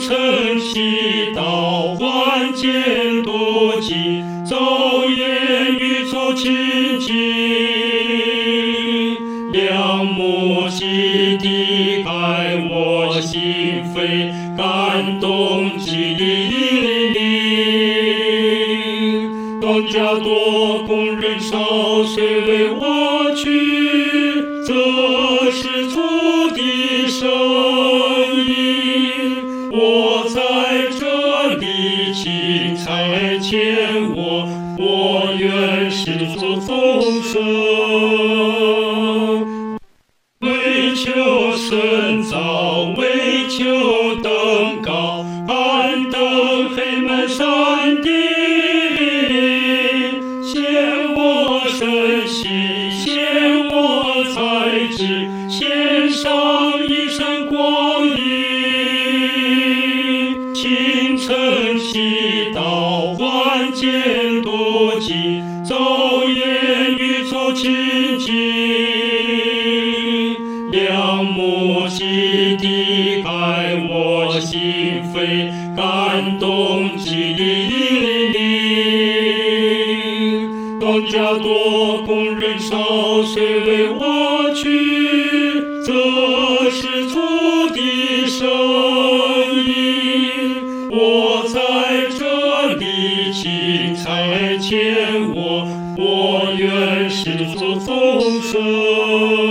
晨祈祷，晚间读经，昼夜与主亲近，良母洗涤开我心扉，感动激励引领。庄稼多，工人少，谁为我去？这是主的声音。我在这里，请差遣我，我愿使主丰盛。为求深造，为求登高，攀登黑门山顶，献我身心，献我才智，献上一生光阴。清晨祈祷，晚间读经，昼夜与主亲近，良母洗涤开我心扉，感动激励引领。庄稼多，工人少，谁为我去？这是主的声音。我在这里，请差遣我，我愿使主丰盛。